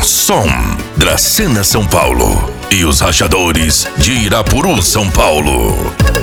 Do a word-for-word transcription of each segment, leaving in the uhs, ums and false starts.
Som, Dracena, São Paulo. E os Rachadores de Irapuru, São Paulo.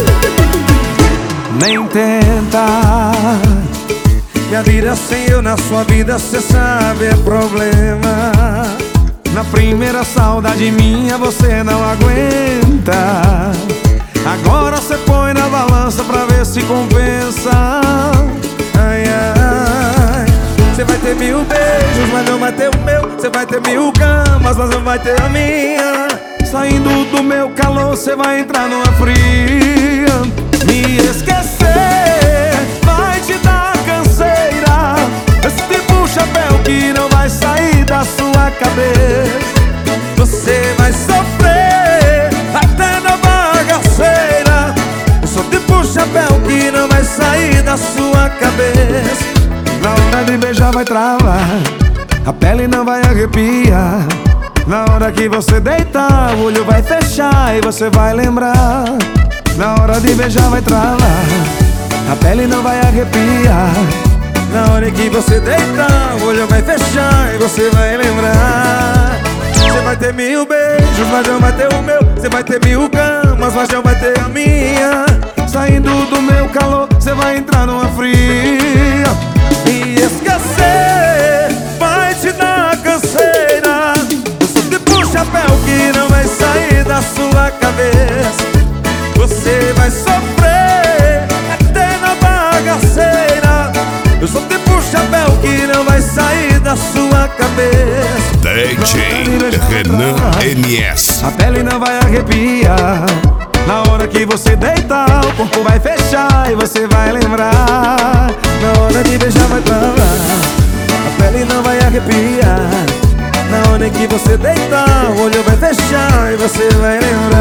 Nem tenta, que a vida sem eu na sua vida, cê sabe, é problema. Na primeira saudade minha você não aguenta. Agora cê põe na balança pra ver se compensa. Ai, ai. Cê vai ter mil beijos, mas não vai ter o meu. Cê vai ter mil camas, mas não vai ter a minha. Saindo do meu calor, cê vai entrar numa fria. Me esquecer vai te dar canseira. Esse tipo de chapéu que não vai sair da sua cabeça. Você vai sofrer até na bagaceira. Eu sou tipo de chapéu que não vai sair da sua cabeça. Na hora de beijar vai travar, a pele não vai arrepiar. Na hora que você deitar, o olho vai fechar e você vai lembrar. Na hora de beijar vai travar, a pele não vai arrepiar. Na hora que você deitar, o olho vai fechar e você vai lembrar. Você vai ter mil beijos, mas não vai ter o meu. Você vai ter mil camas, mas não vai ter a minha. Saindo do meu calor, você vai entrar numa fria. E esquecer vai te dar canseira. Eu sou tipo um chapéu que não vai sair da sua cabeça. Você vai sofrer até na bagaceira. Eu sou tipo um chapéu que não vai sair da sua cabeça. D J Renan M S. A pele não vai arrepiar. Na hora que você deitar, o corpo vai fechar e você vai lembrar. Na hora de beijar vai travar, a pele não vai arrepiar. Na hora que você deitar, o olho vai fechar e você vai lembrar.